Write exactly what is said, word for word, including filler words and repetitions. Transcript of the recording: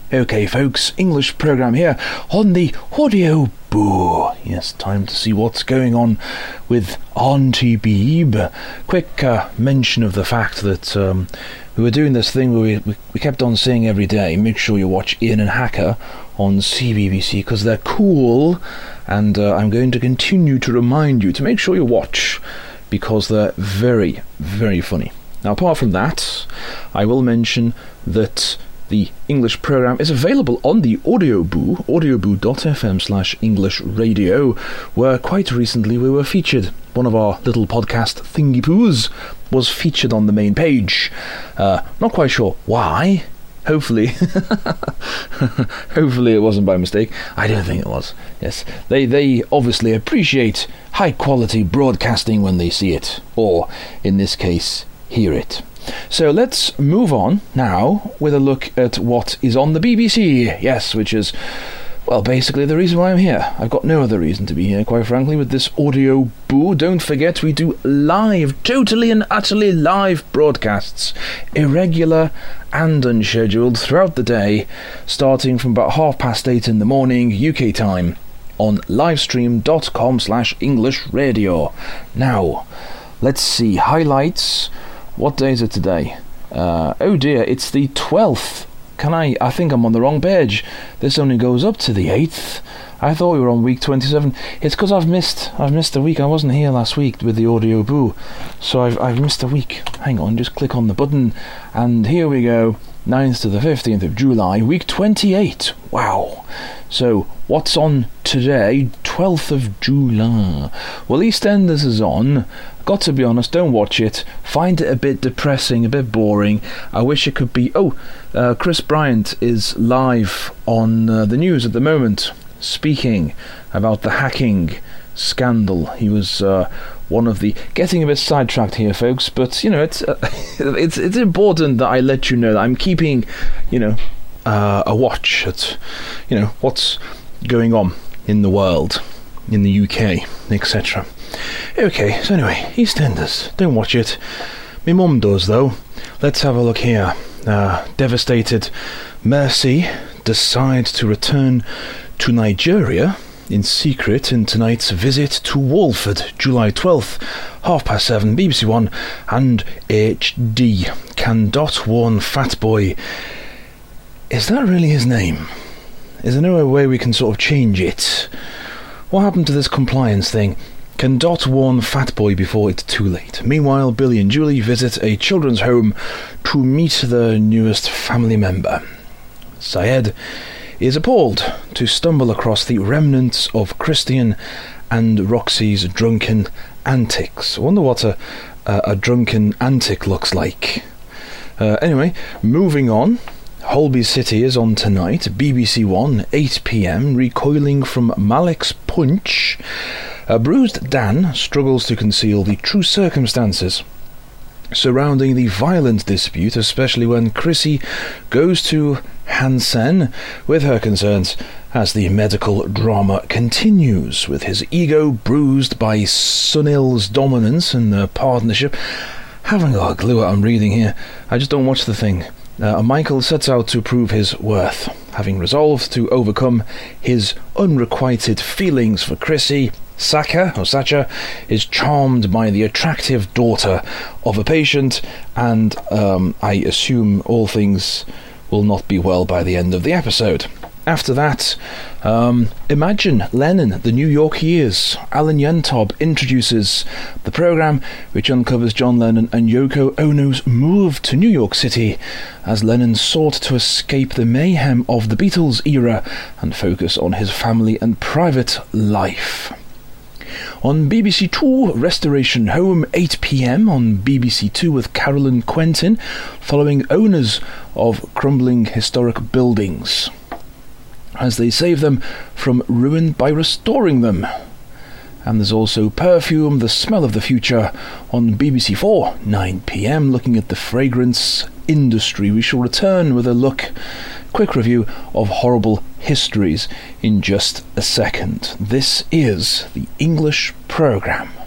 Okay, folks, English programme here on the Audio Boo. Yes, time to see what's going on with Auntie Beeb. Quick uh, mention of the fact that um, we were doing this thing where we, we, we kept on saying every day, make sure you watch Ian and Hacker on C B B C because they're cool, and uh, I'm going to continue to remind you to make sure you watch because they're very, very funny. Now, apart from that, I will mention that the English programme is available on the Audio Boo, audioboo.fm slash English radio, where quite recently we were featured. One of our little podcast thingy-poos was featured on the main page. Uh, not quite sure why. Hopefully. Hopefully it wasn't by mistake. I don't think it was. Yes. They, they obviously appreciate high-quality broadcasting when they see it. Or, in this case, hear it. So let's move on now with a look at what is on the B B C. Yes, which is, well, basically the reason why I'm here. I've got no other reason to be here, quite frankly, with this Audio Boo. Don't forget, we do live, totally and utterly live broadcasts, irregular and unscheduled throughout the day, starting from about half past eight in the morning, U K time, on livestream.com slash English radio. Now, let's see, highlights. What day is it today? Uh, oh dear, it's the twelfth. Can I? I think I'm on the wrong page. This only goes up to the eighth. I thought we were on week twenty-seven. It's because I've missed. I've missed a week. I wasn't here last week with the Audio Boo, so I've I've missed a week. Hang on, just click on the button, and here we go. ninth to the fifteenth of July, week twenty-eight. Wow. So, what's on today? twelfth of July. Well, EastEnders is on. Got to be honest, don't watch it. Find it a bit depressing, a bit boring. I wish it could be... Oh, uh, Chris Bryant is live on uh, the news at the moment, speaking about the hacking scandal. He was... Uh, one of the getting a bit sidetracked here, folks, but you know it's uh, it's it's important that I let you know that I'm keeping, you know, uh, a watch at, you know, what's going on in the world, in the U K, et cetera. Okay, so anyway, EastEnders, don't watch it. My mum does though. Let's have a look here. Uh, devastated Mercy decides to return to Nigeria in secret in tonight's visit to Walford, July twelfth, half past seven, B B C One and H D. Can Dot warn Fatboy? Is that really his name? Is there no way we can sort of change it? What happened to this compliance thing? Can Dot warn Fatboy before it's too late? Meanwhile, Billy and Julie visit a children's home to meet their newest family member. Syed is appalled to stumble across the remnants of Christian and Roxy's drunken antics. I wonder what a, a, a drunken antic looks like. Uh, anyway, moving on. Holby City is on tonight, B B C One, eight p.m, recoiling from Malik's punch. A bruised Dan struggles to conceal the true circumstances surrounding the violent dispute, especially when Chrissy goes to Hansen with her concerns as the medical drama continues, with his ego bruised by Sunil's dominance and the partnership. Haven't got a clue what I'm reading here. I just don't watch the thing. Uh, Michael sets out to prove his worth, having resolved to overcome his unrequited feelings for Chrissy. Saka, or Sacha, is charmed by the attractive daughter of a patient, and um, I assume all things will not be well by the end of the episode. After that, um, Imagine Lennon, the New York Years. Alan Yentob introduces the programme, which uncovers John Lennon and Yoko Ono's move to New York City as Lennon sought to escape the mayhem of the Beatles era and focus on his family and private life. On B B C Two, Restoration Home, eight p.m. on B B C Two with Carolyn Quentin, following owners of crumbling historic buildings as they save them from ruin by restoring them. And there's also Perfume, the Smell of the Future on B B C Four, nine p.m, looking at the fragrance industry. We shall return with a look, quick review of Horrible Histories in just a second. This is the English programme.